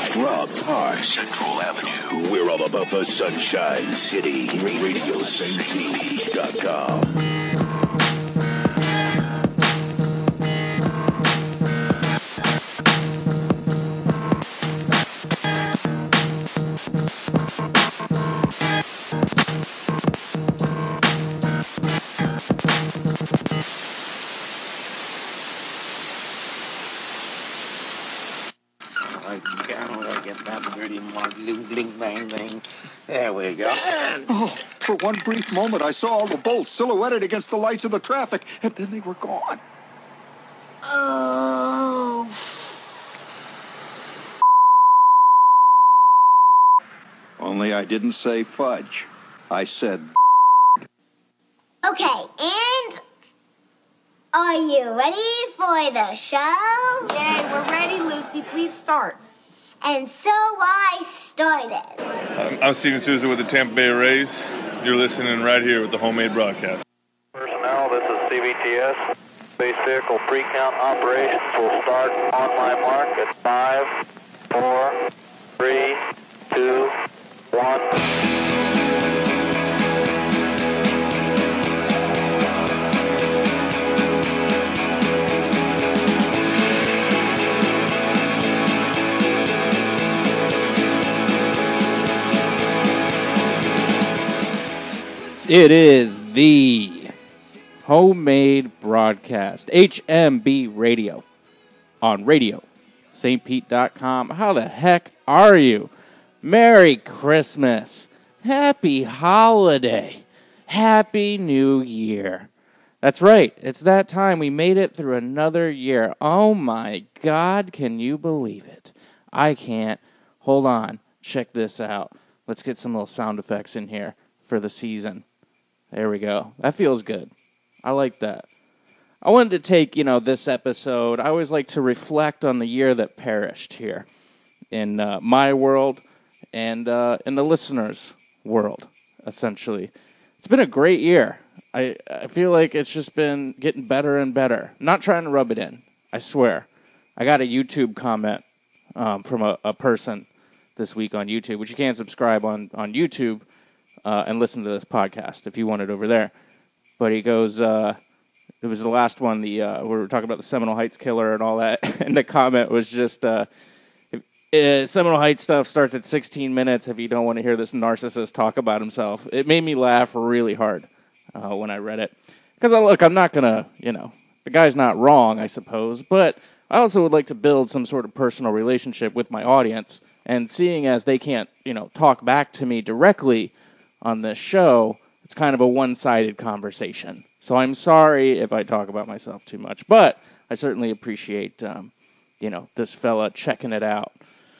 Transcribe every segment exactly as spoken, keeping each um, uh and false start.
Rob Park, Central Avenue. We're all about the Sunshine City. Radio Saint Pete dot com. There we go. Oh, for one brief moment, I saw all the bolts silhouetted against the lights of the traffic, and then they were gone. Oh. Only I didn't say fudge. I said... Okay, and... Are you ready for the show? Yay, we're ready, Lucy. Please start. And so I started. I'm, I'm Steven Souza with the Tampa Bay Rays. You're listening right here with the Homemade Broadcast. Personnel, this is C B T S. Base vehicle pre-count operations will start on my mark at five, four, three, two, one. It is the Homemade Broadcast, H M B Radio, on radio saint pete dot com. How the heck are you? Merry Christmas. Happy holiday. Happy New Year. That's right. It's that time. We made it through another year. Oh my God, can you believe it? I can't. Hold on. Check this out. Let's get some little sound effects in here for the season. There we go. That feels good. I like that. I wanted to take, you know, this episode. I always like to reflect on the year that perished here in uh, my world and uh, in the listeners' world, essentially. It's been a great year. I, I feel like it's just been getting better and better. Not trying to rub it in. I swear. I got a YouTube comment um, from a, a person this week on YouTube, which you can subscribe on, on YouTube. Uh, and listen to this podcast if you want it over there. But he goes, uh, it was the last one, the uh, we were talking about the Seminole Heights killer and all that, and the comment was just, uh, if, uh, Seminole Heights stuff starts at sixteen minutes if you don't want to hear this narcissist talk about himself. It made me laugh really hard uh, when I read it. Because, look, I'm not going to, you know, the guy's not wrong, I suppose, but I also would like to build some sort of personal relationship with my audience, and seeing as they can't, you know, talk back to me directly on this show, it's kind of a one-sided conversation. So I'm sorry if I talk about myself too much, but I certainly appreciate, um, you know, this fella checking it out.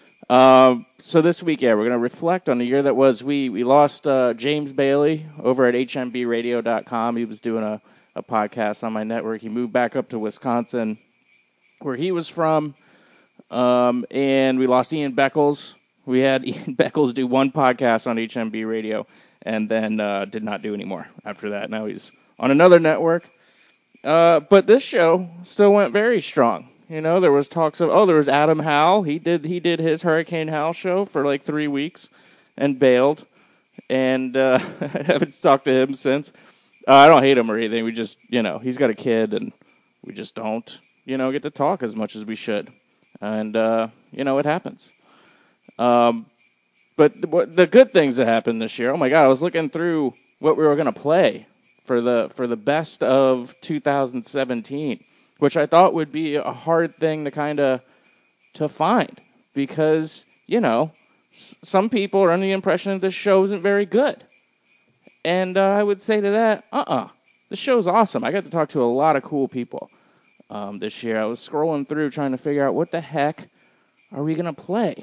Uh, so this week, yeah, we're going to reflect on the year that was. We we lost uh, James Bailey over at H M B radio dot com. He was doing a, a podcast on my network. He moved back up to Wisconsin, where he was from, um, and we lost Ian Beckles. We had Ian Beckles do one podcast on H M B Radio, and then uh, did not do any more after that. Now he's on another network. Uh, but this show still went very strong. You know, there was talks of, oh, there was Adam Howell. He did he did his Hurricane Hal show for like three weeks and bailed. And uh, I haven't talked to him since. Uh, I don't hate him or anything. We just, you know, he's got a kid, and we just don't, you know, get to talk as much as we should. And, uh, you know, it happens. Um But the, the good things that happened this year, oh my God, I was looking through what we were going to play for the for the best of two thousand seventeen, which I thought would be a hard thing to kind of to find because, you know, s- some people are under the impression that this show isn't very good. And uh, I would say to that, uh-uh, the show's awesome. I got to talk to a lot of cool people um, this year. I was scrolling through trying to figure out what the heck are we going to play.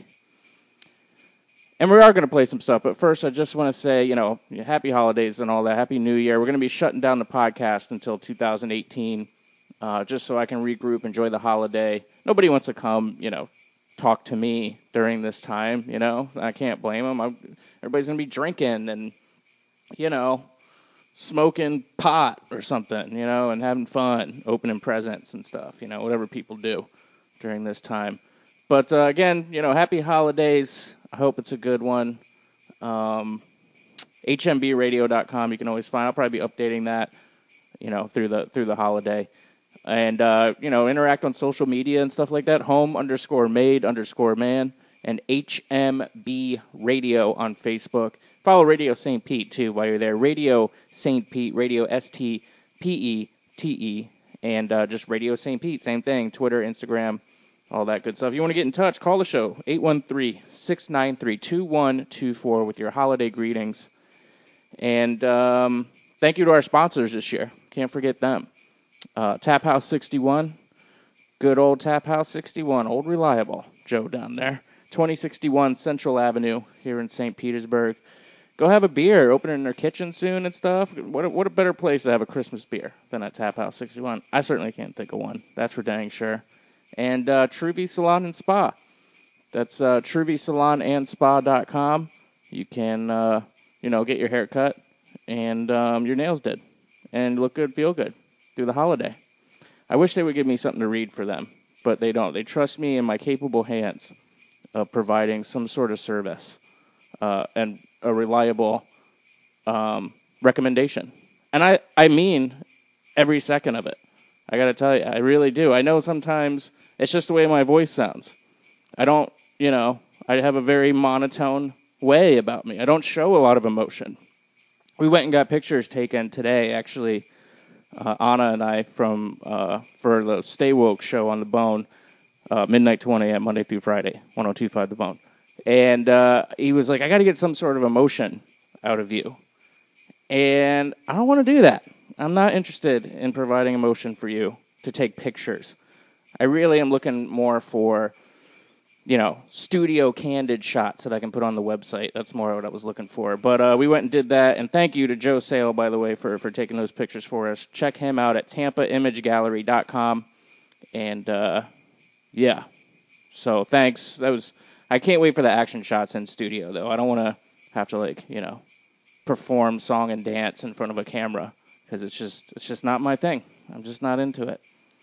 And we are going to play some stuff, but first I just want to say, you know, happy holidays and all that. Happy New Year. We're going to be shutting down the podcast until two thousand eighteen, uh, just so I can regroup, enjoy the holiday. Nobody wants to come, you know, talk to me during this time, you know. I can't blame them. I'm, everybody's going to be drinking and, you know, smoking pot or something, you know, and having fun, opening presents and stuff, you know, whatever people do during this time. But uh, again, you know, happy holidays. I hope it's a good one. Um, H M B radio dot com, you can always find. I'll probably be updating that, you know, through the through the holiday. And, uh, you know, interact on social media and stuff like that. Home underscore made underscore man. And H M B Radio on Facebook. Follow Radio Saint Pete, too, while you're there. Radio Saint Pete, Radio S T P E T E. And uh, just Radio Saint Pete, same thing. Twitter, Instagram, all that good stuff. If you want to get in touch, call the show, eight one three, six nine three, two one two four with your holiday greetings. And um, thank you to our sponsors this year. Can't forget them. Uh, Tap House sixty-one. Good old Tap House sixty-one. Old reliable Joe down there. twenty sixty-one Central Avenue here in Saint Petersburg. Go have a beer. Open it in their kitchen soon and stuff. What a, what a better place to have a Christmas beer than at Tap House sixty-one. I certainly can't think of one. That's for dang sure. And uh, Truvy Salon and Spa. That's uh, Truvy Salon and Spa dot com. You can, uh, you know, get your hair cut and um, your nails did. And look good, feel good through the holiday. I wish they would give me something to read for them, but they don't. They trust me in my capable hands of providing some sort of service uh, and a reliable um, recommendation. And I, I mean every second of it. I got to tell you, I really do. I know sometimes it's just the way my voice sounds. I don't, you know, I have a very monotone way about me. I don't show a lot of emotion. We went and got pictures taken today, actually, uh, Anna and I, from uh, for the Stay Woke show on The Bone, uh, midnight to one a.m., Monday through Friday, one oh two point five The Bone. And uh, he was like, I got to get some sort of emotion out of you. And I don't want to do that. I'm not interested in providing emotion for you to take pictures. I really am looking more for, you know, studio candid shots that I can put on the website. That's more what I was looking for. But uh, we went and did that. And thank you to Joe Sale, by the way, for, for taking those pictures for us. Check him out at Tampa Image Gallery dot com. And, uh, yeah. So thanks. That was. I can't wait for the action shots in studio, though. I don't want to have to, like, you know, perform song and dance in front of a camera. Because it's just, it's just not my thing. I'm just not into it.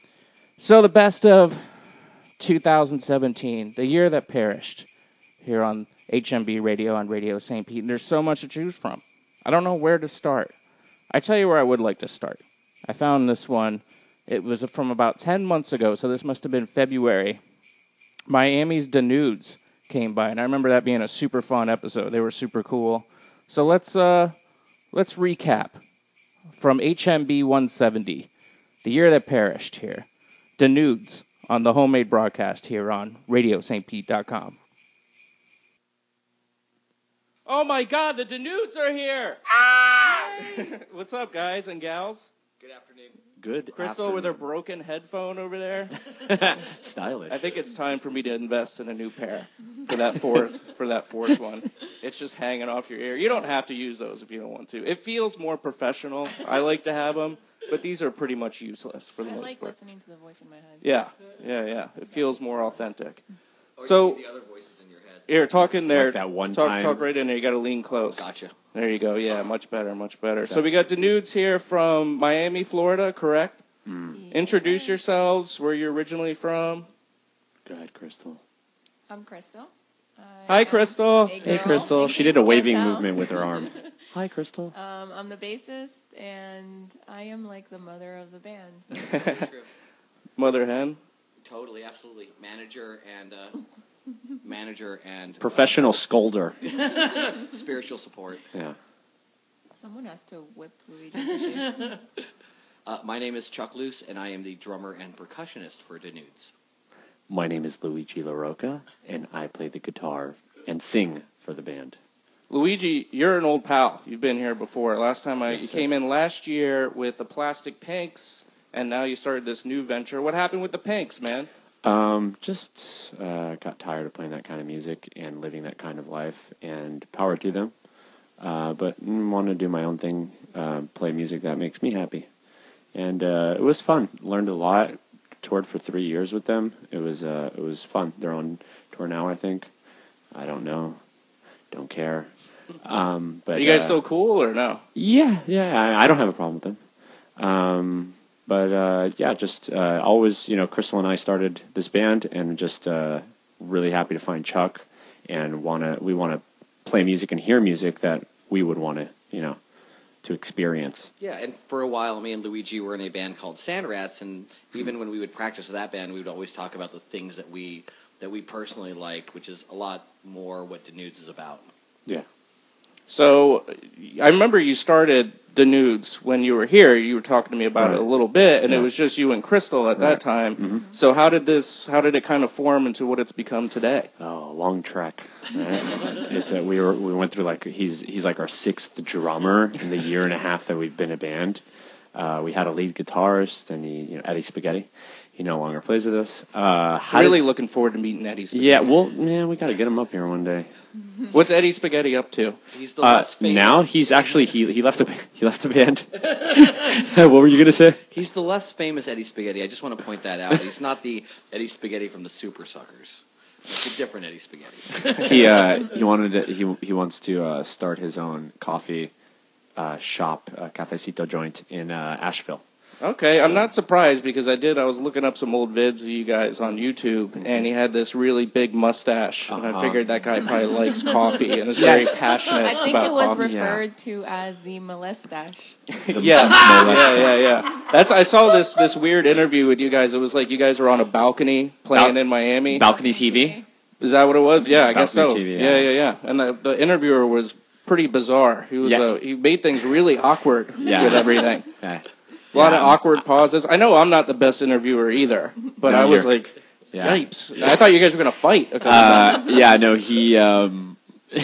So the best of two thousand seventeen, the year that perished, here on H M B Radio on Radio Saint Pete. And there's so much to choose from. I don't know where to start. I tell you where I would like to start. I found this one. It was from about ten months ago, so this must have been February. Miami's Da Nudes came by, and I remember that being a super fun episode. They were super cool. So let's uh, let's recap from H M B one seventy, the year that perished here. Da Nudes on the homemade broadcast here on radio saint pete dot com. Oh my God, the Da Nudes are here! Ah! What's up, guys and gals? Good afternoon. Good Crystal afternoon. With her broken headphone over there. Stylish. I think it's time for me to invest in a new pair for that fourth for that fourth one. It's just hanging off your ear. You don't have to use those if you don't want to. It feels more professional. I like to have them, but these are pretty much useless for the I most like part. listening to the voice in my head. Yeah, yeah, yeah. It feels more authentic. Or so the other voices in your head. Here, talk in there. Like that one talk, time. talk right in there. You got to lean close. Gotcha. There you go. Yeah, much better, much better. So we got Da Nudes here from Miami, Florida, correct? Mm. Introduce yourselves, where you're originally from. Go ahead, Crystal. I'm Crystal. I Hi, Crystal. Hey, Crystal. She did a waving movement with her arm. Hi, Crystal. Um, I'm the bassist, and I am like the mother of the band. Very true. Mother hen. Totally, absolutely. Manager and uh, manager and professional uh, scolder. Spiritual support. Yeah. Someone has to whip Luigi into shape. Uh, my name is Chuck Luce, and I am the drummer and percussionist for Da Nudes. My name is Luigi LaRocca, and I play the guitar and sing for the band. Luigi, you're an old pal. You've been here before. Last time I yes, you sir. came in last year with the Plastic Pinks, and now you started this new venture. What happened with the Pinks, man? Um, just uh, got tired of playing that kind of music and living that kind of life, and power to them. Uh, but mm, want to do my own thing, uh, play music that makes me happy. And uh, it was fun. Learned a lot. Toured for three years with them. It was uh, it was fun. They're on tour now, I think. I don't know. Don't care. Um, but Are you guys uh, still cool or no? Yeah, yeah. I, I don't have a problem with them. Um, but uh, yeah, just uh, always, you know, Crystal and I started this band and just uh, really happy to find Chuck, and wanna we want to play music and hear music that we would want to, you know, to experience. Yeah, and for a while, me and Luigi were in a band called Sand Rats, and even when we would practice with that band, we would always talk about the things that we that we personally like, which is a lot more what Denudes is about. Yeah. So I remember you started Denudes when you were here. You were talking to me about Right. it a little bit, and Yeah. it was just you and Crystal at Right. that time. Mm-hmm. So how did this? How did it kind of form into what it's become today? Oh, long trek. Right? Is that we were we went through like he's he's like our sixth drummer in the year and a half that we've been a band. Uh, we had a lead guitarist, and he, you know, Eddie Spaghetti. He no longer plays with us. Uh, how Really did- looking forward to meeting Eddie Spaghetti. Yeah, well, man, we got to get him up here one day. What's Eddie Spaghetti up to? He's the Uh, less famous. now he's actually he he left a he left a band. What were you gonna say? He's the less famous Eddie Spaghetti. I just want to point that out. He's not the Eddie Spaghetti from the Super Suckers. It's a different Eddie Spaghetti. He uh, he wanted to, he he wants to uh, start his own coffee uh, shop, uh, cafecito joint in uh, Asheville. Okay, I'm not surprised because I did. I was looking up some old vids of you guys on YouTube, and he had this really big mustache, and I Uh-huh. figured that guy probably likes coffee and is Yeah. very passionate I think about it was coffee. referred to as the molestache. Yes, yeah, yeah, yeah. That's. I saw this this weird interview with you guys. It was like you guys were on a balcony playing Bal- in Miami. Balcony T V. Is that what it was? Yeah, I guess so. Balcony T V, yeah. yeah. yeah, yeah, And the the interviewer was pretty bizarre. He was Yeah. uh, he made things really awkward Yeah. with everything. Yeah. A lot Yeah. of awkward pauses. I know I'm not the best interviewer either, but No, I was you're- like, Yeah. yipes. I thought you guys were going to fight a couple Uh, times. yeah, no, he um,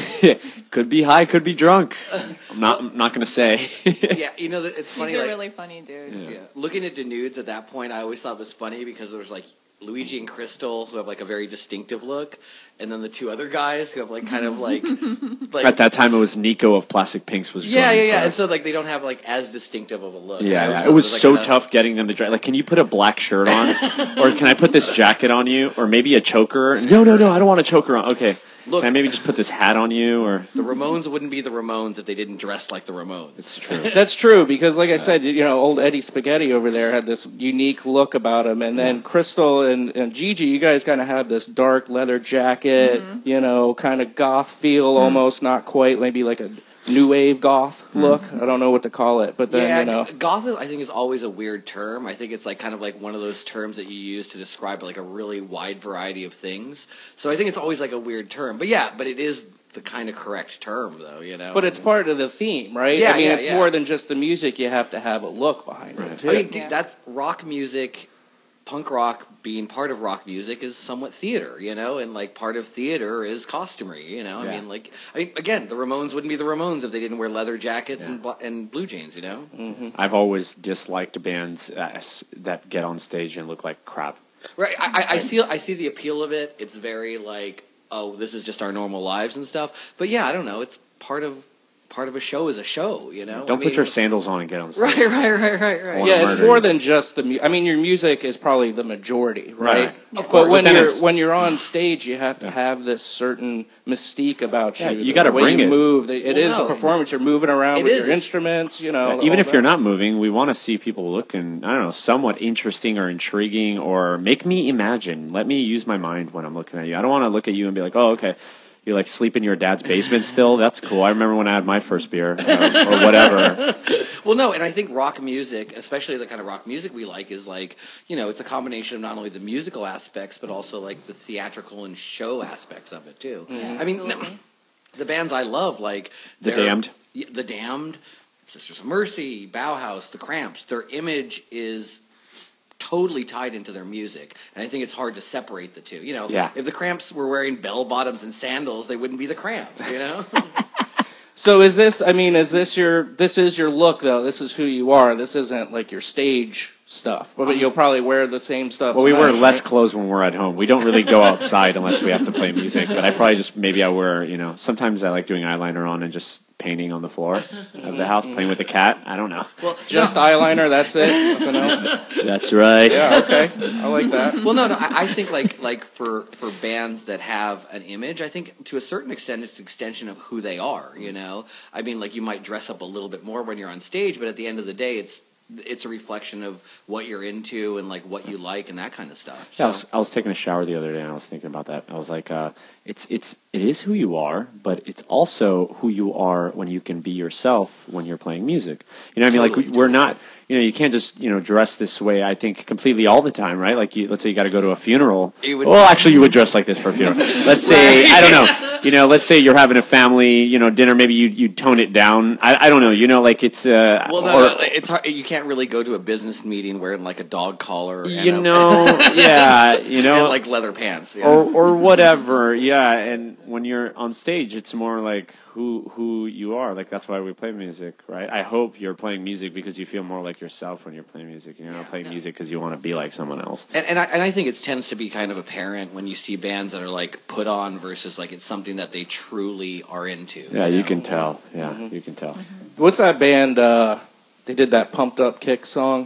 could be high, could be drunk. I'm not I'm not gonna say. Yeah, you know, it's funny. He's a like, really funny dude. Yeah. yeah, looking at Denudes at that point, I always thought it was funny because there was like Luigi and Crystal who have like a very distinctive look, and then the two other guys who have like kind of like, like At that time, it was Nico of Plastic Pinks was. yeah, drumming yeah, for yeah. And us. so like they don't have like as distinctive of a look. Yeah, I always yeah. thought It was like, so kinda- tough getting them to dry. Like, can you put a black shirt on, or can I put this jacket on you, or maybe a choker? No, no, no. I don't want a choker on. Okay, Look, can I maybe just put this hat on you, or the Ramones wouldn't be the Ramones if they didn't dress like the Ramones. it's true. That's true because, like I said, you know, old Eddie Spaghetti over there had this unique look about him, and then Crystal and, and Gigi, you guys kind of have this dark leather jacket, Mm-hmm. you know, kind of goth feel, almost not quite, maybe like a new wave goth look. I don't know what to call it, but then yeah, you know, goth, I think, is always a weird term. I think it's like kind of like one of those terms that you use to describe like a really wide variety of things. So I think it's always like a weird term. But yeah, but it is the kind of correct term, though. You know. but it's part of the theme, right? Yeah, I mean, yeah, it's yeah. more than just the music. You have to have a look behind it too. I mean, dude, Yeah. that's rock music. Punk rock being part of rock music is somewhat theater, you know, and like part of theater is costumery, you know. Yeah. I mean, like, I mean, again, the Ramones wouldn't be the Ramones if they didn't wear leather jackets and bl- and blue jeans, you know. I've always disliked bands that, that get on stage and look like crap. Right. I, I, I see. I see the appeal of it. It's very like, oh, this is just our normal lives and stuff. But yeah, I don't know. It's part of part of a show is a show, you know. Don't I put mean, your sandals on and get on stage. Right, right, right, right, right. Or Yeah, it's murder more you. than just the. Mu- I mean, your music is probably the majority, right? Right. Of But course. when But then you're it's- when you're on stage, you have to have this certain mystique about Yeah, you. you the gotta way bring you it. move. The- It Well, is no. a performance. You're moving around It with is. your It's- instruments. You know, Yeah, all even if that. you're not moving, we want to see people looking, I don't know, somewhat interesting or intriguing, or make me imagine. Let me use my mind when I'm looking at you. I don't want to look at you and be like, oh, okay, you like sleep in your dad's basement still? That's cool. I remember when I had my first beer, uh, or whatever. Well, no, and I think rock music, especially the kind of rock music we like, is like, you know, it's a combination of not only the musical aspects, but also like the theatrical and show aspects of it too. I mean, Absolutely. the bands I love, like The they're- Damned. Yeah, The Damned, Sisters of Mercy, Bauhaus, The Cramps. Their image is totally tied into their music, and I think it's hard to separate the two. You know, Yeah. if the Cramps were wearing bell bottoms and sandals, they wouldn't be the Cramps. You know. So is this? I mean, is this your? This is your look, though. This is who you are. This isn't like your stage stuff. But you'll probably wear the same stuff. Well, we wear tonight, less right? clothes when we're at home. We don't really go outside unless we have to play music. But I probably just, maybe I wear, you know, sometimes I like doing eyeliner on and just painting on the floor of the house, playing with the cat. I don't know. Well, Just no, eyeliner. That's it. Nothing else. That's right. Yeah. Okay. I like that. well, no, no. I, I think like like for for bands that have an image, I think to a certain extent it's an extension of who they are. You know, I mean, like you might dress up a little bit more when you're on stage, but at the end of the day, it's it's a reflection of what you're into and like what you like and that kind of stuff. Yeah, So. I, was, I was taking a shower the other day and I was thinking about that. I was like, uh, it's it's it is who you are, but it's also who you are when you can be yourself when you're playing music. You know what I mean? Totally, Like we, we're totally. not. You know, you can't just, you know, dress this way, I think, completely all the time, right? Like, you, let's say you got to go to a funeral. You would- well, actually, you would dress like this for a funeral. Let's say, Right. I don't know, you know, let's say you're having a family, you know, dinner, maybe you you tone it down. I, I don't know, you know, like it's... Uh, Well, no, or, no, it's hard. You can't really go to a business meeting wearing like a dog collar. And You a, know, yeah, you know. and like leather pants. Yeah. or or whatever, yeah. And when you're on stage, it's more like who who you are. Like that's why we play music, right? I hope you're playing music because you feel more like yourself when you're playing music. You're not Yeah, playing yeah. music because you want to be like someone else. And, and I and I think it tends to be kind of apparent when you see bands that are like put on versus like it's something that they truly are into. Yeah, you you know? can tell. Yeah, Mm-hmm. you can tell. What's that band? Uh, they did that Pumped Up Kick song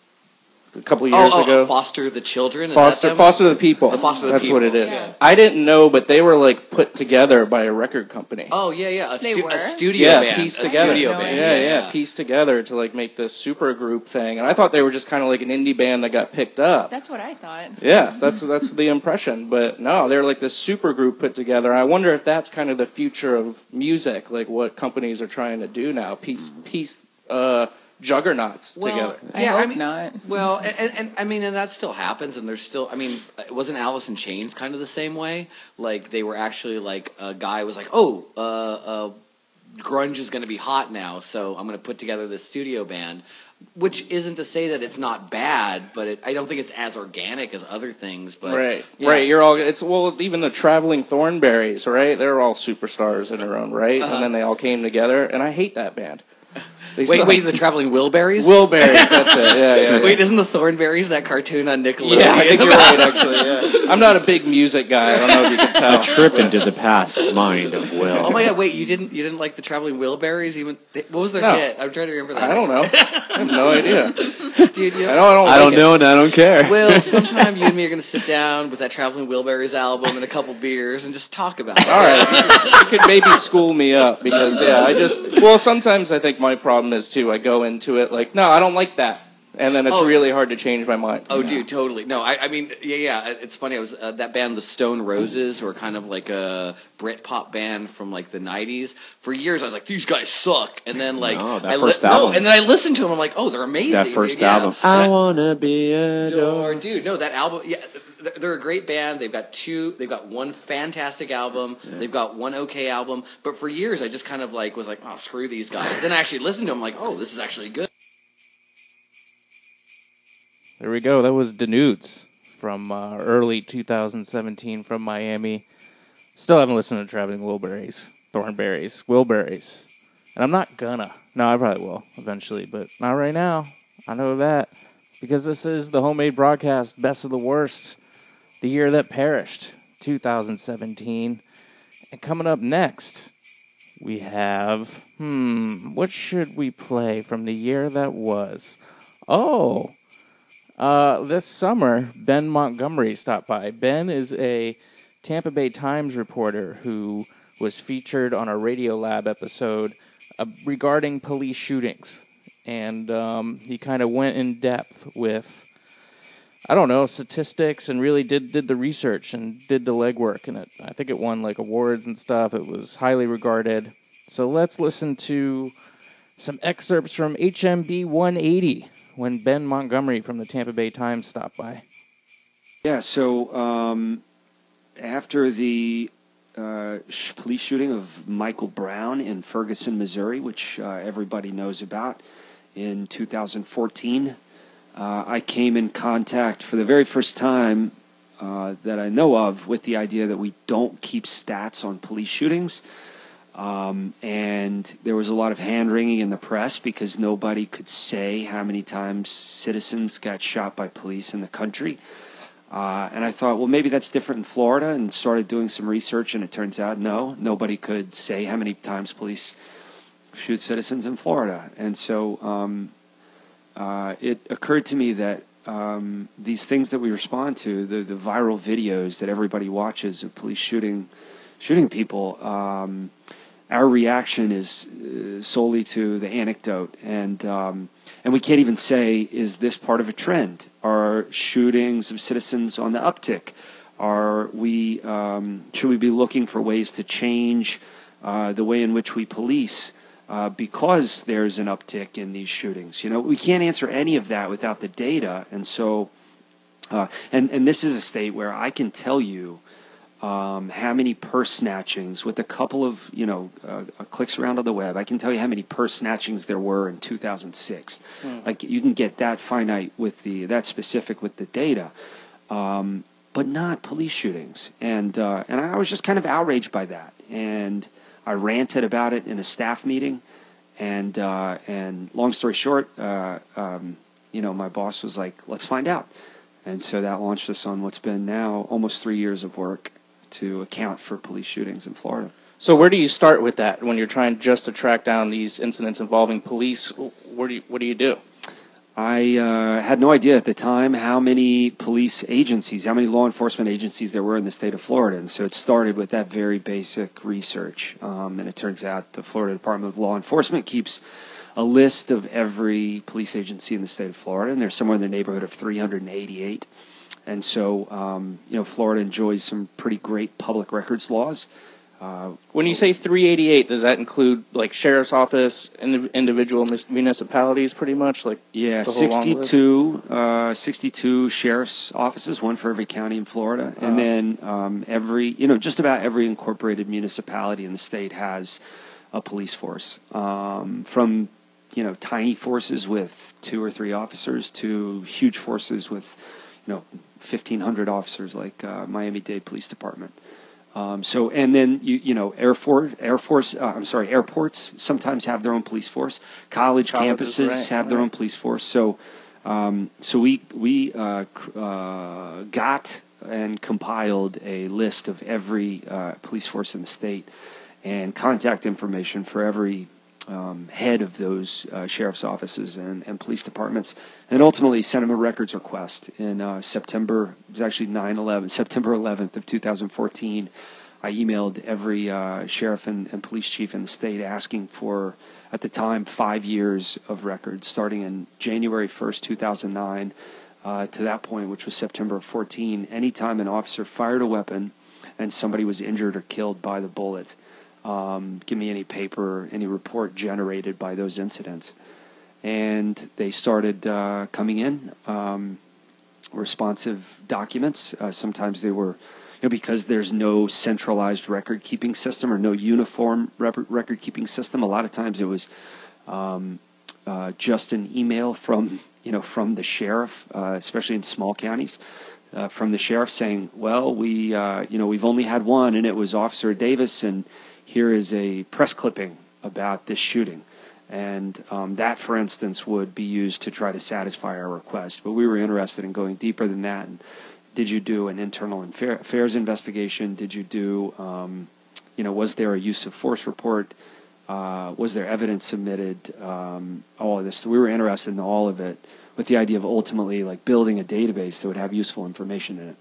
a couple of Oh, years oh, ago. Foster the Children. Is Foster, that them? Foster the People. The Foster the That's People, what it is. yeah. I didn't know, but they were like put together by a record company. Oh yeah, yeah. A, They stu- were? a studio yeah, band. pieced a together. Studio No band. yeah, idea. yeah, pieced together to like make this super group thing. And I thought they were just kind of like an indie band that got picked up. That's what I thought. Yeah, that's that's the impression. But no, they're like this super group put together. I wonder if that's kind of the future of music, like what companies are trying to do now. Piece piece uh, juggernauts Well, together. I yeah, hope I mean, not. Well, and, and, and I mean, and that still happens, and there's still. I mean, wasn't Alice in Chains kind of the same way? Like they were actually like a guy was like, oh, uh, uh, grunge is going to be hot now, so I'm going to put together this studio band. Which isn't to say that it's not bad, but it, I don't think it's as organic as other things. But Right, yeah. right. You're all. It's well, even the Traveling Thornberries, right? They're all superstars in their own right, Uh-huh. and then they all came together. And I hate that band. They Wait, suck. wait, the Traveling Wilburys? Wilburys. That's it. Yeah, yeah. yeah. Wait, isn't the Thornberries that cartoon on Nickelodeon? Yeah, I think you're right. Actually, yeah. I'm not a big music guy. I don't know if you can tell. A trip into the past mind of Will. Oh my God! Wait, you didn't you didn't like the Traveling Wilburys? Even what was their No. hit? I'm trying to remember that. I don't know. I have no idea. Dude, you I know, know I don't. I don't like know and I don't care. Will, sometime you and me are going to sit down with that Traveling Wilburys album and a couple beers and just talk about it. All right, you could maybe school me up because yeah, I just well sometimes I think my problem is too. I go into it like no, I don't like that, and then it's Oh. really hard to change my mind. Oh, dude, totally. No, I, I mean, yeah, yeah. It's funny. I was uh, that band, the Stone Roses, who are kind of like a Britpop band from like the nineties. For years, I was like, these guys suck. And then like, No, that I first no, album. and then I listened to them. I'm like, oh, they're amazing. That first dude, yeah. album. And I wanna be a Door, dude, no, that album, yeah, th- they're a great band. They've got two, they've got one fantastic album. They've got one okay album. But for years, I just kind of like was like, oh, screw these guys. Then I actually listened to them, like, oh, this is actually good. There we go. That was Denudes from uh, early two thousand seventeen from Miami. Still haven't listened to Traveling Wilburys, Thornberries, Wilburys. And I'm not gonna. No, I probably will eventually, but not right now. I know that. Because this is the Homemade Broadcast Best of the Worst, the year that perished, two thousand seventeen. And coming up next, we have, hmm, what should we play from the year that was? Oh, Uh, this summer, Ben Montgomery stopped by. Ben is a Tampa Bay Times reporter who was featured on a Radiolab episode uh, regarding police shootings. And um, he kind of went in depth with, I don't know, statistics and really did, did the research and did the legwork. And it, I think it won like awards and stuff. It was highly regarded. So let's listen to some excerpts from H M B one eighty. When Ben Montgomery from the Tampa Bay Times stopped by. Yeah, so um, after the uh, sh- police shooting of Michael Brown in Ferguson, Missouri, which uh, everybody knows about, in two thousand fourteen, uh, I came in contact for the very first time uh, that I know of with the idea that we don't keep stats on police shootings. Um, and there was a lot of hand-wringing in the press because nobody could say how many times citizens got shot by police in the country. Uh, and I thought, well, maybe that's different in Florida, and started doing some research, and it turns out, no, nobody could say how many times police shoot citizens in Florida. And so um, uh, it occurred to me that um, these things that we respond to, the, the viral videos that everybody watches of police shooting shooting people, um, our reaction is uh, solely to the anecdote. And um, and we can't even say, is this part of a trend? Are shootings of citizens on the uptick? Are we um, should we be looking for ways to change uh, the way in which we police uh, because there's an uptick in these shootings? You know, we can't answer any of that without the data, and so uh, and and this is a state where I can tell you um, how many purse snatchings with a couple of you know uh, clicks around on the web. I can tell you how many purse snatchings there were in two thousand six. Mm. Like you can get that finite with the that specific with the data. Um, but not police shootings. And uh, and I was just kind of outraged by that. And I ranted about it in a staff meeting. And uh, and long story short, uh, um, you know, my boss was like, let's find out. And so that launched us on what's been now almost three years of work to account for police shootings in Florida. So where do you start with that when you're trying just to track down these incidents involving police? Where do you, what do you do? I uh, had no idea at the time how many police agencies, how many law enforcement agencies there were in the state of Florida. And so it started with that very basic research. Um, and it turns out the Florida Department of Law Enforcement keeps a list of every police agency in the state of Florida. And they're somewhere in the neighborhood of three hundred eighty-eight. And so, um, you know, Florida enjoys some pretty great public records laws. Uh, when you say three eighty-eight, does that include like sheriff's office, indiv- individual municipalities, pretty much? Like yeah, the whole sixty-two, uh, sixty-two sheriff's offices, one for every county in Florida, uh-huh. and then um, every, you know, just about every incorporated municipality in the state has a police force, um, from you know tiny forces with two or three officers to huge forces with, you know, fifteen hundred officers, like uh, Miami-Dade Police Department. Um, so, and then, you, you know, Air Force, Air Force, uh, I'm sorry, airports sometimes have their own police force. College Colleges, campuses right, have their right. own police force. So, um, so we, we, uh, uh, got and compiled a list of every, uh, police force in the state and contact information for every, um, head of those, uh, sheriff's offices and, and police departments, and ultimately sent them a records request in uh, September. It was actually nine eleven, September eleventh of two thousand fourteen. I emailed every uh, sheriff and, and police chief in the state asking for, at the time, five years of records, starting in January first, two thousand nine, uh, to that point, which was September of fourteen. Anytime an officer fired a weapon and somebody was injured or killed by the bullet, Um, give me any paper, any report generated by those incidents. And they started uh, coming in, um, responsive documents. Uh, sometimes they were, you know, because there's no centralized record-keeping system or no uniform rep- record-keeping system. A lot of times it was um, uh, just an email from, you know, from the sheriff, uh, especially in small counties. Uh, from the sheriff saying, well, we, uh, you know, we've only had one, and it was Officer Davis, and here is a press clipping about this shooting. And um, that, for instance, would be used to try to satisfy our request. But we were interested in going deeper than that. And did you do an internal affairs investigation? Did you do, um, you know, was there a use of force report? Uh, was there evidence submitted? Um, all of this. So we were interested in all of it, with the idea of ultimately like building a database that would have useful information in it.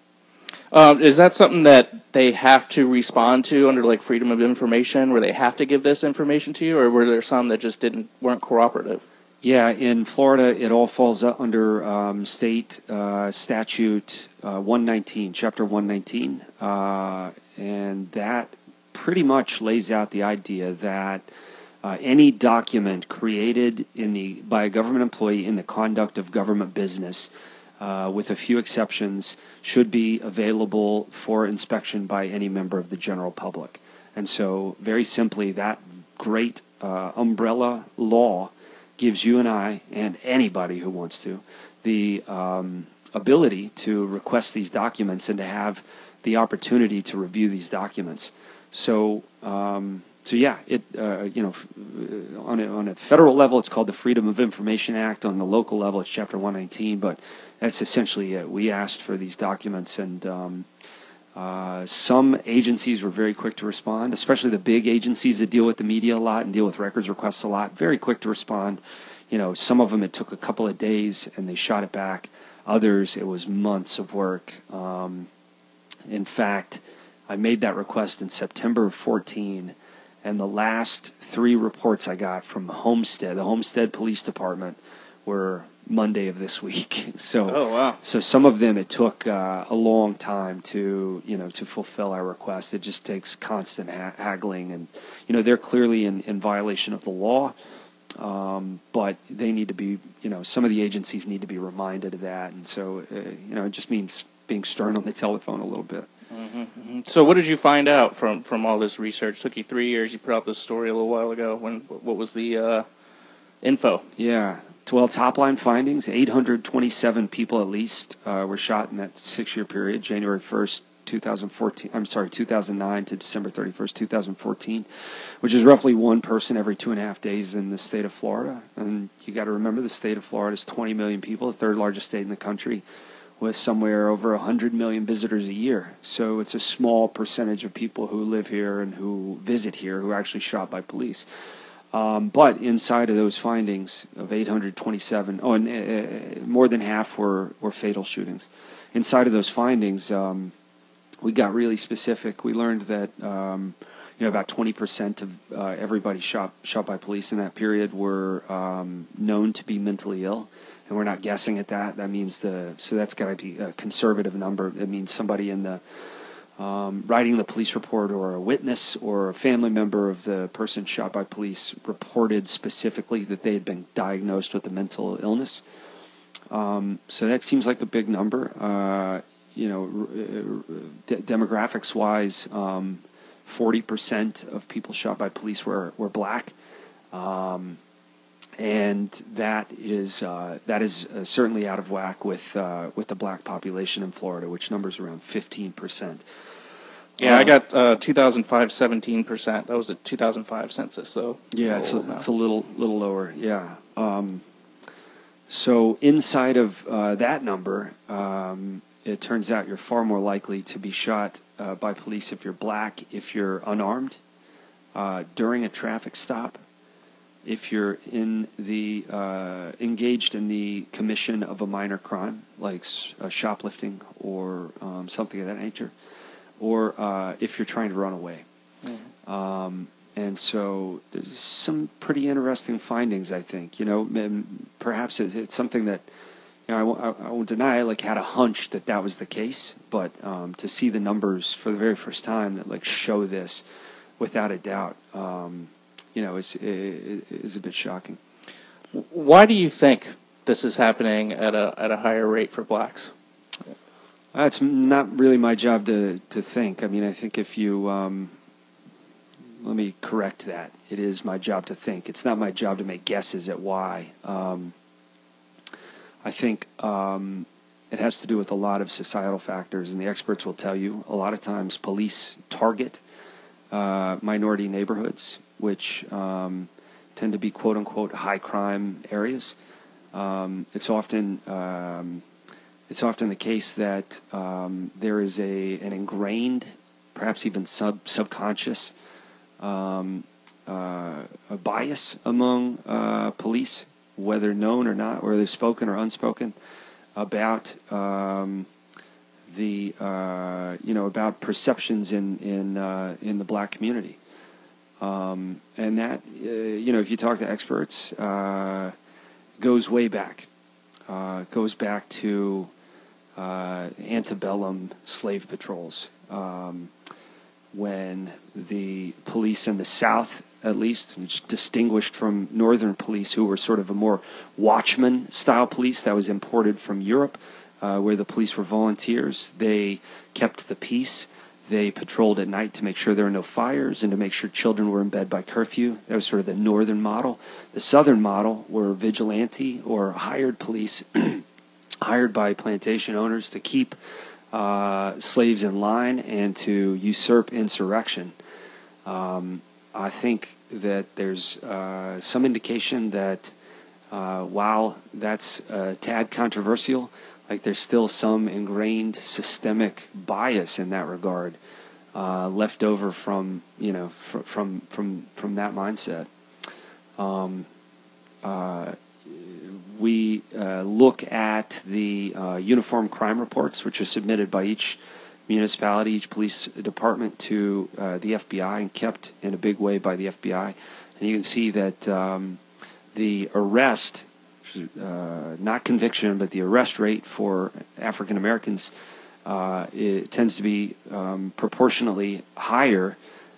Um, is that something that they have to respond to under like Freedom of Information, where they have to give this information to you, or were there some that just didn't weren't cooperative? Yeah, in Florida, it all falls under um, state uh, statute uh, one nineteen, Chapter one nineteen, uh, and that pretty much lays out the idea that uh, any document created in the by a government employee in the conduct of government business, Uh, with a few exceptions, should be available for inspection by any member of the general public. And so, very simply, that great uh, umbrella law gives you and I, and anybody who wants to, the um, ability to request these documents and to have the opportunity to review these documents. So, um, so yeah, it uh, you know, on a, on a federal level, it's called the Freedom of Information Act. On the local level, it's Chapter one nineteen, but that's essentially it. We asked for these documents, and um, uh, some agencies were very quick to respond, especially the big agencies that deal with the media a lot and deal with records requests a lot, very quick to respond. You know, some of them it took a couple of days and they shot it back. Others, it was months of work. Um, in fact, I made that request in September of fourteen, And the last three reports I got from Homestead, the Homestead Police Department, were Monday of this week. So, oh wow! So some of them it took uh, a long time to, you know, to fulfill our request. It just takes constant ha- haggling, and you know they're clearly in, in violation of the law. Um, but they need to be, you know, some of the agencies need to be reminded of that, and so uh, you know it just means being stern on the telephone a little bit. Mm-hmm, mm-hmm. So what did you find out from, from all this research? It took you three years. You put out this story a little while ago. When what was the uh, info? Yeah. Well, top line findings, eight hundred twenty-seven people at least uh, were shot in that six-year period, January first, twenty fourteen, I'm sorry, two thousand nine to December thirty-first, twenty fourteen, which is roughly one person every two and a half days in the state of Florida. And you got to remember the state of Florida is twenty million people, the third largest state in the country, with somewhere over one hundred million visitors a year. So it's a small percentage of people who live here and who visit here who are actually shot by police. Um, but inside of those findings of eight hundred twenty-seven, oh, and uh, more than half were, were fatal shootings. Inside of those findings, um, we got really specific. We learned that um, you know about twenty percent of uh, everybody shot shot by police in that period were um, known to be mentally ill, and we're not guessing at that. That means the so that's got to be a conservative number. It means somebody in the Um, writing the police report, or a witness or a family member of the person shot by police reported specifically that they had been diagnosed with a mental illness. Um, so that seems like a big number. Uh, you know, de- demographics-wise, um, forty percent of people shot by police were, were black. Um, and that is uh, that is uh, certainly out of whack with uh, with the black population in Florida, which numbers around fifteen percent. Yeah, uh, I got uh, two thousand five, seventeen percent. That was the two thousand five census, so yeah, it's a, it's a little little lower. Yeah. Um, so inside of uh, that number, um, it turns out you're far more likely to be shot uh, by police if you're black, if you're unarmed, uh, during a traffic stop, if you're in the uh, engaged in the commission of a minor crime like uh, shoplifting or um, something of that nature, or uh, if you're trying to run away. Mm-hmm. Um, and so there's some pretty interesting findings, I think. You know, perhaps it's, it's something that, you know, I won't, I won't deny I like had a hunch that that was the case, but um, to see the numbers for the very first time that like show this without a doubt, um, you know, is is a bit shocking. Why do you think this is happening at a at a higher rate for blacks? That's not really my job to to think. I mean, I think if you um, let me correct that. It is my job to think. It's not my job to make guesses at why. Um, I think um, it has to do with a lot of societal factors, and the experts will tell you a lot of times police target uh, minority neighborhoods, which um, tend to be quote-unquote high-crime areas. Um, it's often um, it's often the case that um, there is a an ingrained, perhaps even sub subconscious, um, uh, a bias among uh, police, whether known or not, whether spoken or unspoken, about um, the uh, you know about perceptions in in uh, in the black community. Um, and that, uh, you know, if you talk to experts, uh, goes way back. Uh, goes back to uh, antebellum slave patrols, um, when the police in the South, at least, which distinguished from northern police, who were sort of a more watchman-style police that was imported from Europe, uh, where the police were volunteers. They kept the peace. They patrolled at night to make sure there were no fires and to make sure children were in bed by curfew. That was sort of the northern model. The southern model were vigilante or hired police, hired by plantation owners to keep uh, slaves in line and to usurp insurrection. Um, I think that there's uh, some indication that uh, while that's a tad controversial, like there's still some ingrained systemic bias in that regard, uh, left over from you know fr- from from from that mindset. Um, uh, we uh, look at the uh, uniform crime reports, which are submitted by each municipality, each police department to uh, the F B I, and kept in a big way by the F B I. And you can see that um, the arrest, uh, not conviction, but the arrest rate for African Americans uh, it tends to be um, proportionately higher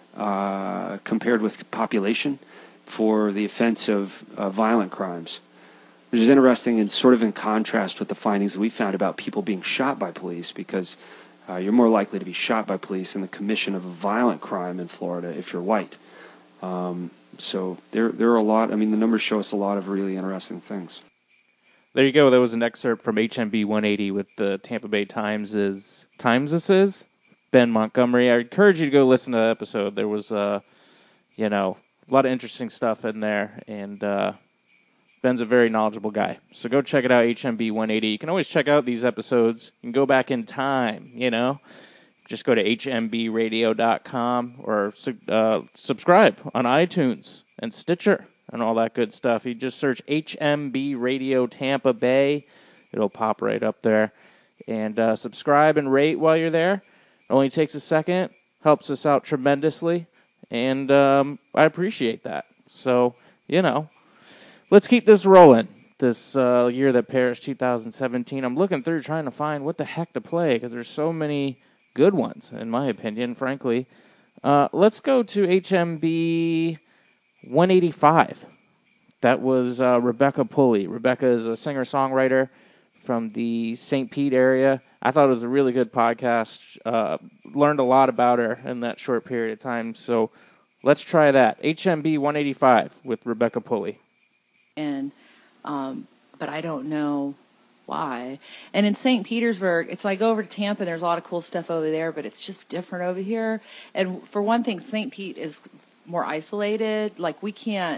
uh, compared with population for the offense of uh, violent crimes, which is interesting and sort of in contrast with the findings that we found about people being shot by police, because uh, you're more likely to be shot by police in the commission of a violent crime in Florida if you're white. Um, so there, there are a lot. I mean, the numbers show us a lot of really interesting things. There you go. That was an excerpt from H M B one eighty with the Tampa Bay Times' Times this is Ben Montgomery. I encourage you to go listen to that episode. There was, uh, you know, a lot of interesting stuff in there, and uh, Ben's a very knowledgeable guy. So go check it out, H M B one eighty. You can always check out these episodes. You can go back in time, you know. Just go to H M B radio dot com or uh, subscribe on iTunes and Stitcher and all that good stuff. You just search H M B Radio Tampa Bay. It'll pop right up there. And uh, subscribe and rate while you're there. It only takes a second. Helps us out tremendously. And um, I appreciate that. So, you know, let's keep this rolling. This uh, year that perished, two thousand seventeen. I'm looking through trying to find what the heck to play because there's so many good ones, in my opinion, frankly. Uh, let's go to H M B one eighty-five. That was uh, Rebecca Pulley. Rebecca is a singer-songwriter from the Saint Pete area. I thought it was a really good podcast. Uh, learned a lot about her in that short period of time. So let's try that. H M B one eighty-five with Rebecca Pulley. And, um, but I don't know why. And in Saint Petersburg, it's like over to Tampa, and there's a lot of cool stuff over there, but it's just different over here. And for one thing, Saint Pete is more isolated. Like we can't,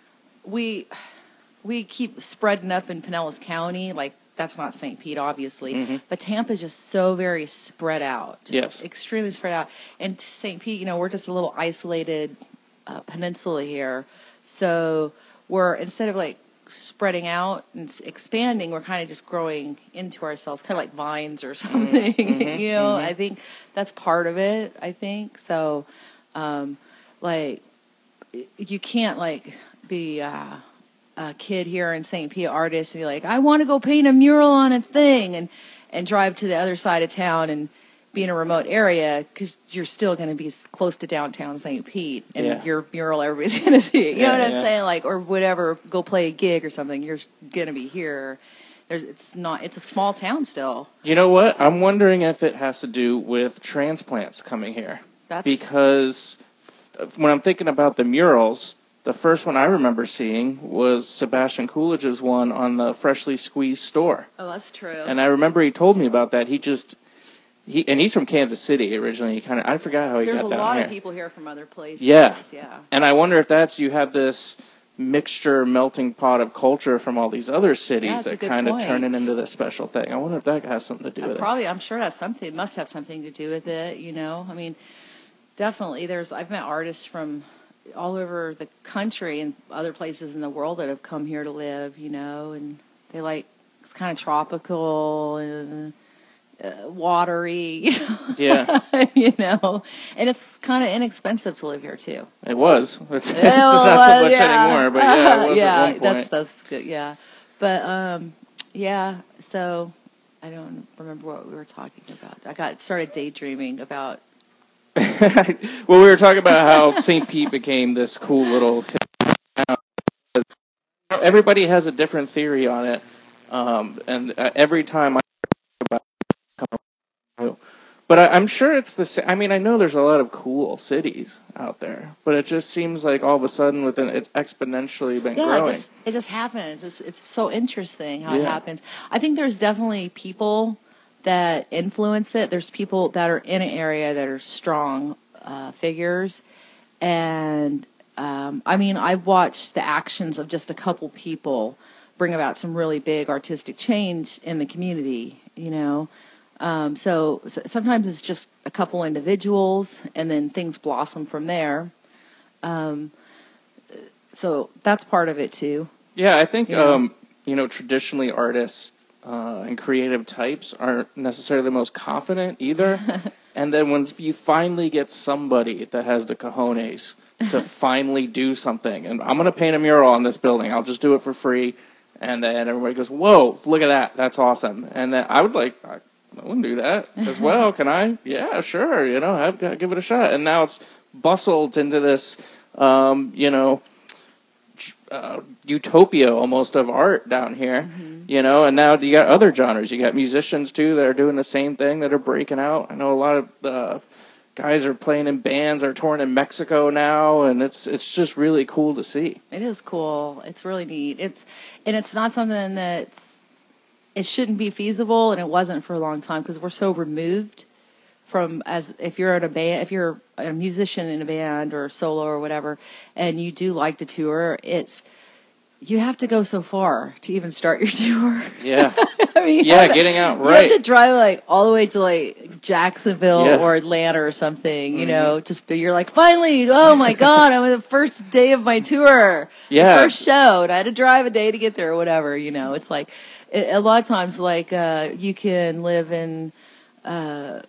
we, we keep spreading up in Pinellas County, like that's not Saint Pete, obviously. Mm-hmm. But Tampa's just so very spread out. Just yes. extremely spread out. And Saint Pete, you know, we're just a little isolated uh, peninsula here. So we're, instead of like spreading out and expanding, we're kind of just growing into ourselves, kind of like vines or something. Mm-hmm. you know, mm-hmm. I think that's part of it, I think. So, um, like, you can't, like, be... Uh, a kid here in Saint Pete, artist, and be like, I want to go paint a mural on a thing, and and drive to the other side of town and be in a remote area, because you're still going to be close to downtown Saint Pete, and yeah. your mural everybody's going to see. You yeah, know what I'm yeah. saying? Like, or whatever, go play a gig or something. You're going to be here. There's, it's not. It's a small town still. You know what? I'm wondering if it has to do with transplants coming here. That's... Because when I'm thinking about the murals, the first one I remember seeing was Sebastian Coolidge's one on the Freshly Squeezed store. Oh, that's true. And I remember he told me about that. He just, he and he's from Kansas City originally. He kind of, I forgot how he There's got down here. There's a lot of people here from other places. Yeah. yeah. And I wonder if that's, you have this mixture, melting pot of culture from all these other cities yeah, that kind of turn it into this special thing. I wonder if that has something to do uh, with probably, it. Probably, I'm sure that's something. It must have something to do with it, you know. I mean, definitely there's, I've met artists from all over the country and other places in the world that have come here to live, you know, and they like, it's kind of tropical and uh, watery, you know? Yeah. you know, and it's kind of inexpensive to live here too. It was. It's, it's well, not so much yeah. anymore, but yeah, it was yeah, at one point. that's, that's good, yeah. But, um, yeah, so I don't remember what we were talking about. I got started daydreaming about well, we were talking about how Saint Pete became this cool little town. Everybody has a different theory on it, um, and uh, every time I talk about it, but I, I'm sure it's the same. I mean, I know there's a lot of cool cities out there, but it just seems like all of a sudden, within it's exponentially been yeah, growing. It just, it just happens. It's, it's so interesting how yeah. it happens. I think there's definitely people that influence it. There's people that are in an area that are strong uh, figures. And, um, I mean, I've watched the actions of just a couple people bring about some really big artistic change in the community, you know. Um, so, so sometimes it's just a couple individuals, and then things blossom from there. Um, so that's part of it, too. Yeah, I think, you know? um, you know, traditionally artists uh, and creative types aren't necessarily the most confident either. And then when you finally get somebody that has the cojones to finally do something, and I'm going to paint a mural on this building, I'll just do it for free, and then everybody goes, whoa, look at that, that's awesome. And then I would like, I, I wouldn't do that as well, can I? Yeah, sure, you know, I've got to give it a shot. And now it's bustled into this, um, you know, uh, utopia almost of art down here, mm-hmm. you know, and now you got other genres. You got musicians, too, that are doing the same thing, that are breaking out. I know a lot of uh, guys are playing in bands, are touring in Mexico now, and it's it's just really cool to see. It is cool. It's really neat. It's and it's not something that's, it shouldn't be feasible, and it wasn't for a long time, because we're so removed from, as if you're in a band, if you're a musician in a band or solo or whatever, and you do like to tour, it's, you have to go so far to even start your tour. Yeah. I mean, yeah, to, getting out you right. You have to drive like all the way to like Jacksonville yeah. or Atlanta or something, you mm-hmm. know, just you're like, finally, oh my God, I'm on the first day of my tour. Yeah. The first show, and I had to drive a day to get there or whatever, you know. It's like, it, a lot of times, like, uh, you can live in, uh,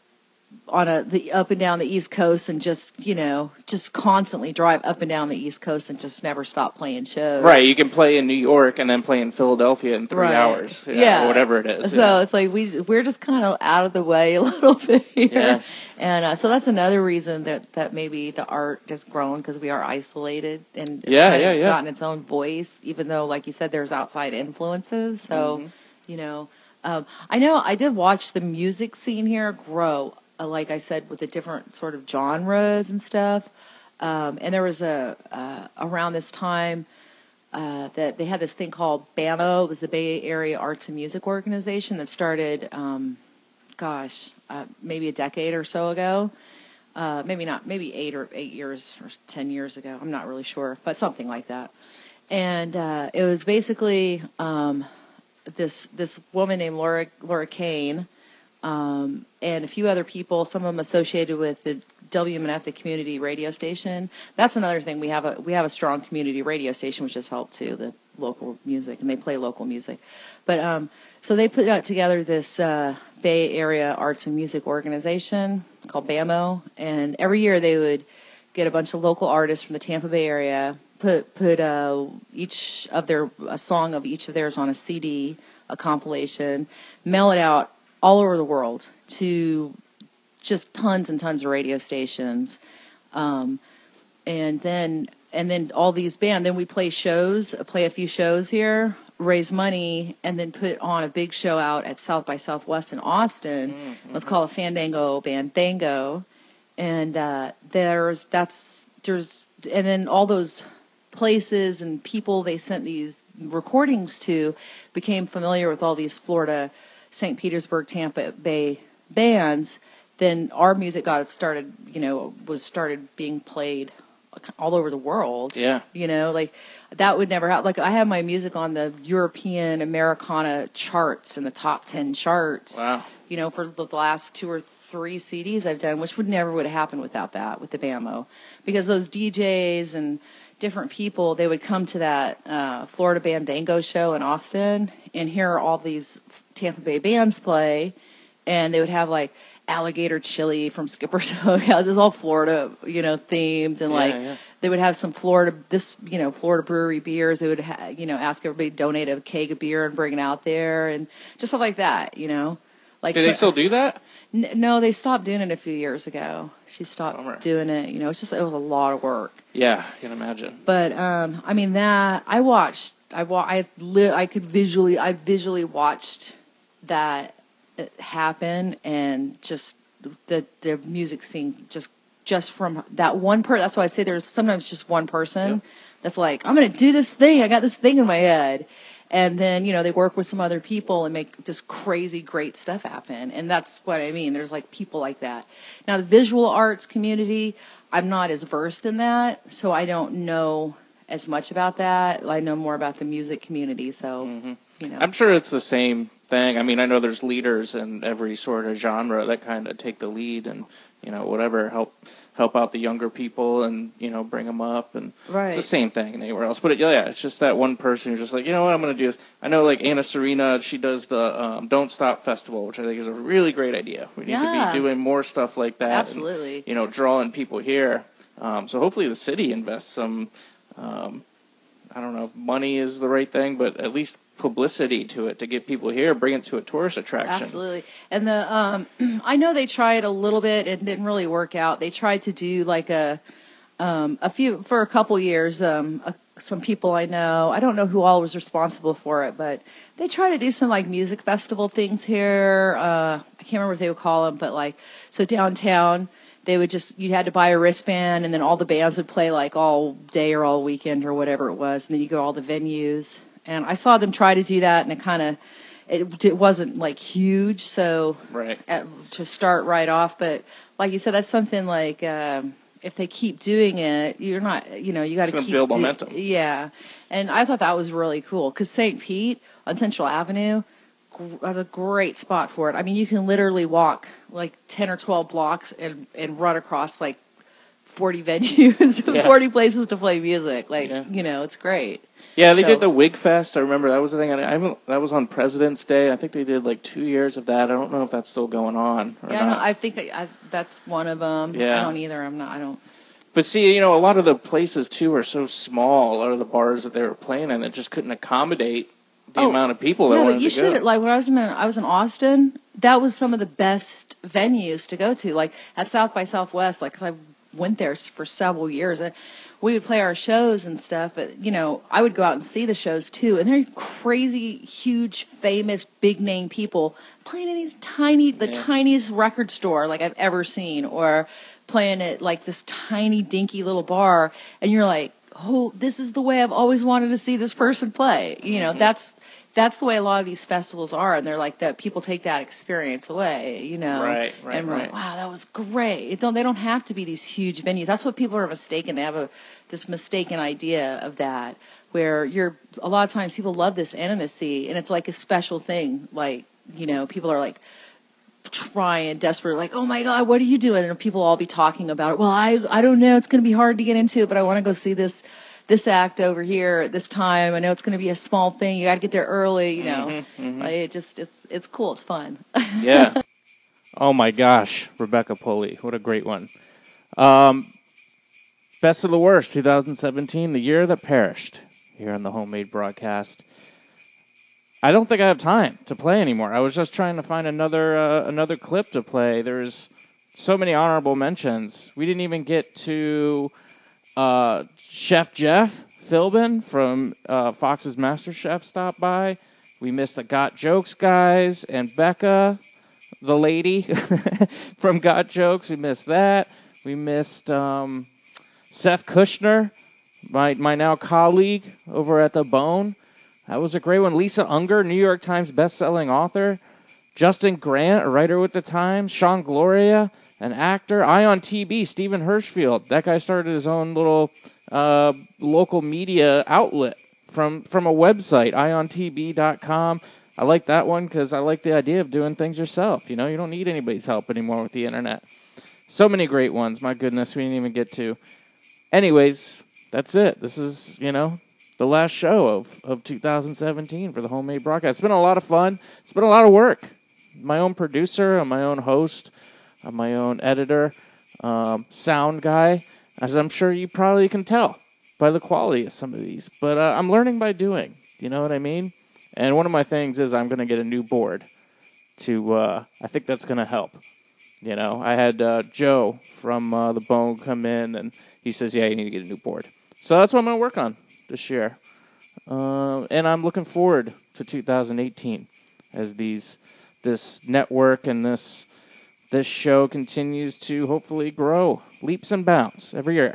on a the up and down the East Coast and just, you know, just constantly drive up and down the East Coast and just never stop playing shows. Right, you can play in New York and then play in Philadelphia in three right. hours. Yeah, yeah. Or whatever it is. So yeah. it's like we, we're just kind of out of the way a little bit here. Yeah. And uh, so that's another reason that, that maybe the art has grown, because we are isolated and it's yeah, kind yeah, of yeah. gotten its own voice, even though, like you said, there's outside influences. So, mm-hmm. you know, um, I know I did watch the music scene here grow, uh, like I said, with the different sort of genres and stuff. Um, and there was a, uh, around this time, uh, that they had this thing called B A M O. It was the Bay Area Arts and Music Organization that started, um, gosh, uh, maybe a decade or so ago. Uh, maybe not, maybe eight or eight years or ten years ago. I'm not really sure, but something like that. And uh, it was basically um, this this woman named Laura Laura Kane um, and a few other people, some of them associated with the W M N F, the community radio station. That's another thing. We have a we have a strong community radio station, which has helped too, the local music, and they play local music. But um, so they put out together this uh, Bay Area Arts and Music Organization called B A M O, and every year they would get a bunch of local artists from the Tampa Bay area, put put uh, each of their a song of each of theirs on a C D, a compilation, mail it out all over the world to just tons and tons of radio stations, um, and then and then all these bands. Then we play shows, play a few shows here, raise money, and then put on a big show out at South by Southwest in Austin. Mm-hmm. It was called a Fandango Bandango, and uh, there's that's there's and then all those places and people they sent these recordings to became familiar with all these Florida, Saint Petersburg, Tampa Bay bands. Then our music got started, you know, was started being played all over the world. Yeah. You know, like that would never happen. Like I have my music on the European Americana charts and the top ten charts. Wow. You know, for the last two or three C Ds I've done, which would never would have happened without that, with the B A M O. Because those D Js and different people, they would come to that uh, Florida Bandango show in Austin and hear all these Tampa Bay bands play, and they would have like Alligator Chili from Skipper's Smokehouse. It's all Florida, you know, themed, and yeah, like yeah. they would have some Florida, this, you know, Florida brewery beers. They would, ha- you know, ask everybody to donate a keg of beer and bring it out there, and just stuff like that, you know. Like, do so, they still do that? N- no, they stopped doing it a few years ago. She stopped Bummer. doing it. You know, it's just it was a lot of work. Yeah, I can imagine. But um, I mean that I watched. I wa- I li- I could visually. I visually watched that happen, and just the the music scene just just from that one person. That's why I say there's sometimes just one person yep. that's like, I'm gonna do this thing. I got this thing in my head. And then, you know, they work with some other people and make just crazy, great stuff happen. And that's what I mean. There's, like, people like that. Now, the visual arts community, I'm not as versed in that, so I don't know as much about that. I know more about the music community, so, mm-hmm. you know. I'm sure it's the same thing. I mean, I know there's leaders in every sort of genre that kind of take the lead and, you know, whatever, help help out the younger people and, you know, bring them up. And Right. it's the same thing anywhere else. But, it, yeah, it's just that one person who's just like, you know what, I'm going to do this. I know, like, Anna Serena, she does the um, Don't Stop Festival, which I think is a really great idea. We need Yeah. to be doing more stuff like that. Absolutely. And, you know, drawing people here. Um, so hopefully the city invests some, um, I don't know if money is the right thing, but at least publicity to it to get people here, bring it to a tourist attraction. Absolutely. And the um, I know they tried a little bit and didn't really work out. They tried to do like a um, a few for a couple years. Um, a, some people I know, I don't know who all was responsible for it, but they tried to do some like music festival things here. Uh, I can't remember what they would call them, but like so downtown. They would just, you had to buy a wristband, and then all the bands would play like all day or all weekend or whatever it was, and then you go to all the venues. And I saw them try to do that, and it kind of, it, it wasn't like huge, so right. at, to start right off. But like you said, that's something like um, if they keep doing it, you're not, you know, you got to keep build do- momentum. Yeah, and I thought that was really cool because Saint Pete on Central Avenue was a great spot for it. I mean, you can literally walk like ten or twelve blocks and, and run across like forty venues, Yeah. forty places to play music. Like, Yeah. you know, it's great. Yeah, they So- did the Wig Fest. I remember that was the thing. I, I haven't, that was on President's Day. I think they did like two years of that. I don't know if that's still going on or Yeah, not. no, I think that I, that's one of them. Yeah. I don't either. I'm not, I don't. But see, you know, a lot of the places too are so small. A lot of the bars that they were playing in, it just couldn't accommodate the Oh, amount of people that No, wanted but you to go. should, like when I was in, I was in Austin, that was some of the best venues to go to. Like at South by Southwest, like 'cause I went there for several years. And we would play our shows and stuff, but you know, I would go out and see the shows too. And they're crazy, huge, famous, big name people playing in these tiny, the Yeah. tiniest record store like I've ever seen, or playing at like this tiny, dinky little bar. And you're like, oh, this is the way I've always wanted to see this person play. You know, Mm-hmm. that's that's the way a lot of these festivals are, and they're like that. People take that experience away, you know. Right, right, And we're right. like, wow, that was great. It don't they don't have to be these huge venues. That's what people are mistaken. They have a this mistaken idea of that, where you're a lot of times people love this intimacy, and it's like a special thing. Like, you know, people are like trying desperate, like, oh my God, what are you doing? And people all be talking about it. Well, I I don't know. It's going to be hard to get into, but I want to go see this. This act over here at this time. I know it's going to be a small thing. You got to get there early, you know. Mhm, mhm. Like, it just it's it's cool. It's fun. Yeah. Oh my gosh, Rebecca Pulley, what a great one. Um, Best of the Worst, twenty seventeen, the year that perished, here on the Homemade Broadcast. I don't think I have time to play anymore. I was just trying to find another uh, another clip to play. There's so many honorable mentions. We didn't even get to uh, Chef Jeff Philbin from uh, Fox's MasterChef stopped by. We missed the Got Jokes guys and Becca, the lady from Got Jokes. We missed that. We missed um, Seth Kushner, my my now colleague over at The Bone. That was a great one. Lisa Unger, New York Times bestselling author. Justin Grant, a writer with the Times. Sean Gloria, an actor. Ion T V, Stephen Hirschfield. That guy started his own little uh, local media outlet from, from a website, ion t v dot com. I like that one because I like the idea of doing things yourself. You know, you don't need anybody's help anymore with the internet. So many great ones. My goodness, we didn't even get to. Anyways, that's it. This is, you know, the last show of, of two thousand seventeen for the Homemade Broadcast. It's been a lot of fun. It's been a lot of work. My own producer, I'm my own host, I'm my own editor, um, sound guy, as I'm sure you probably can tell by the quality of some of these. But uh, I'm learning by doing. You know what I mean? And one of my things is I'm going to get a new board to, uh, I think that's going to help. You know, I had uh, Joe from uh, The Bone come in, and he says, yeah, you need to get a new board. So that's what I'm going to work on this year. Uh, and I'm looking forward to two thousand eighteen as these this network and this this show continues to hopefully grow leaps and bounds every year.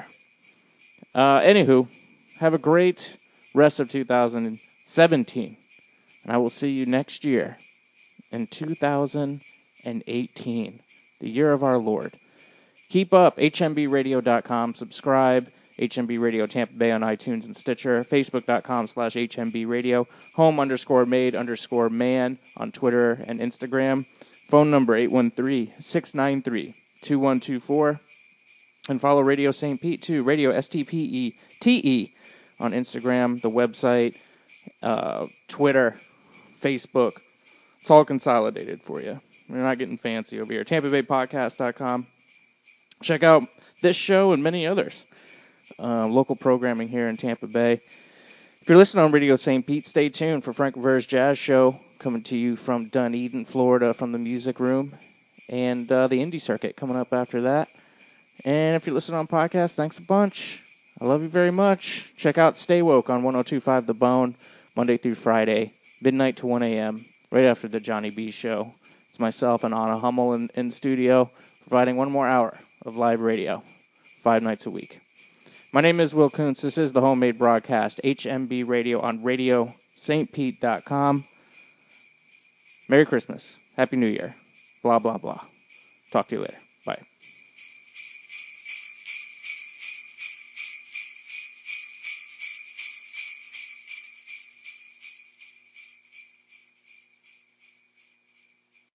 Uh, anywho, have a great rest of two thousand seventeen. And I will see you next year in two thousand eighteen, the year of our Lord. Keep up, H M B radio dot com. Subscribe, H M B Radio Tampa Bay on iTunes and Stitcher. Facebook.com slash HMBradio. Home underscore made underscore man on Twitter and Instagram. Phone number eight one three, six nine three, two one two four. And follow Radio Saint Pete, too. Radio S T P E T E on Instagram, the website, uh, Twitter, Facebook. It's all consolidated for you. We're not getting fancy over here. Tampa Bay Podcast dot com. Check out this show and many others. Uh, local programming here in Tampa Bay. If you're listening on Radio Saint Pete, stay tuned for Frank Rivera's Jazz Show, coming to you from Dunedin, Florida, from the Music Room, and uh, the Indie Circuit coming up after that. And if you're listening on podcast, thanks a bunch. I love you very much. Check out Stay Woke on one oh two point five The Bone, Monday through Friday, midnight to one a.m., right after the Johnny B Show. It's myself and Anna Hummel in, in studio, providing one more hour of live radio, five nights a week. My name is Will Kuntz. This is the Homemade Broadcast, H M B Radio on radio saint pete dot com. Merry Christmas. Happy New Year. Blah, blah, blah. Talk to you later.